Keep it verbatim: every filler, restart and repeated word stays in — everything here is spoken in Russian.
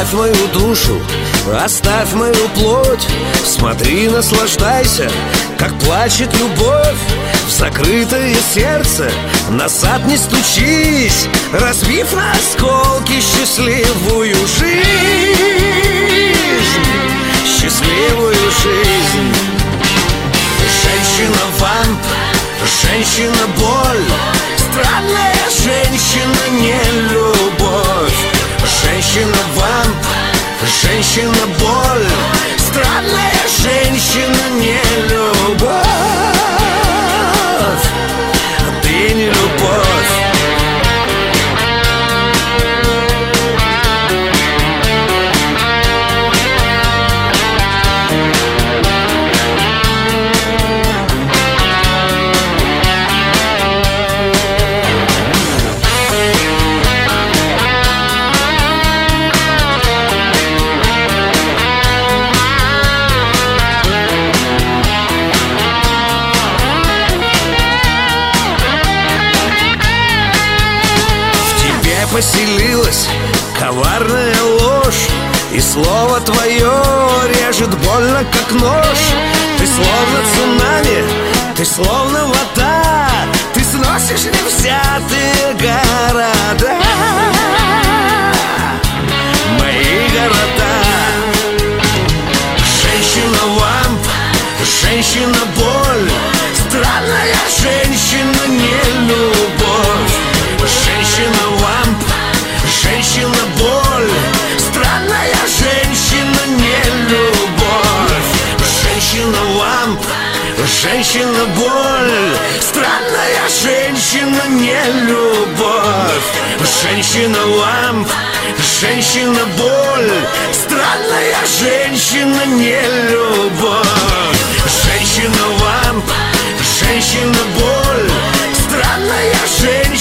Оставь мою душу, оставь мою плоть. Смотри, наслаждайся, как плачет любовь. В закрытое сердце назад не стучись, разбив на осколки счастливую жизнь. Счастливую жизнь. Женщина-вамп, женщина-боль, странная женщина, не любовь. Женщина-вамп, женщина-боль, странная женщина, не любовь. Ты не любовь. Поселилась коварная ложь, и слово твое режет больно, как нож. Ты словно цунами, ты словно вода, ты сносишь невзятые города, мои города. Женщина-вамп, женщина-боль, странная женщина, не любовь. Женщина-вамп, женщина-боль, странная женщина, не любовь. Женщина-вамп, женщина-боль, странная женщина, не любовь. Женщина-вамп, женщина-боль, странная женщина, не любовь. Женщина-вамп, женщина-боль, странная женщина.